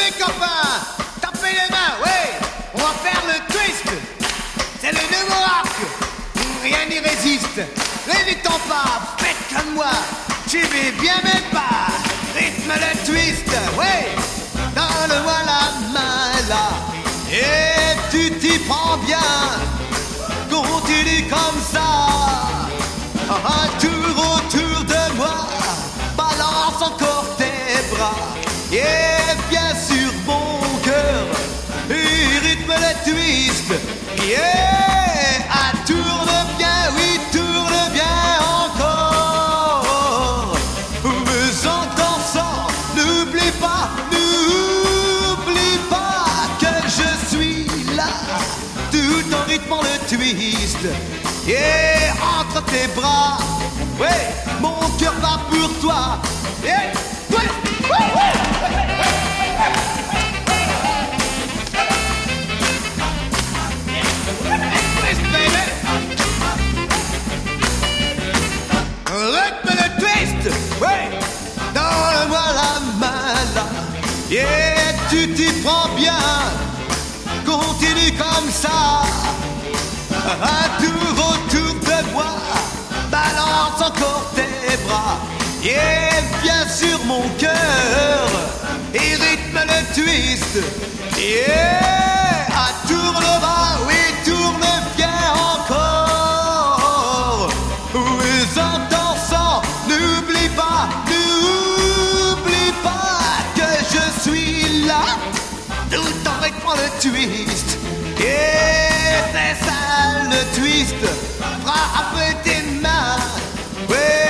les copains, tapez les mains, ouais. On va faire le twist. C'est le nouveau arc. Rien n'y résiste. N'hésitons pas, faites comme moi. Suivez bien mes pas. Rythme le twist, ouais. Donne-moi la main là. Et tu t'y prends bien. Continue comme ça. Un tour autour de moi. Balance encore tes bras. Et bien sur mon cœur. Et rythme le twist. Yeah. Ah, tourne bien, oui, tourne bien encore. Mais en dansant, n'oublie pas que je suis là. Tout en rythmant le twist. Yeah, entre tes bras. Ouais, mon cœur bat pour toi. Yeah, twist. Rythme le twist, ouais, donne-moi la main là. Yeah, tu t'y prends bien, continue comme ça. Un tour autour de moi, balance encore tes bras. Yeah, viens sur mon cœur et rythme le twist. Yeah, ah, tourne bas, oui, tourne bien encore. Oui, en dansant, n'oublie pas que je suis là. Tout en rythmant le twist. Yeah, c'est ça le twist. Frappe tes mains. Ouais.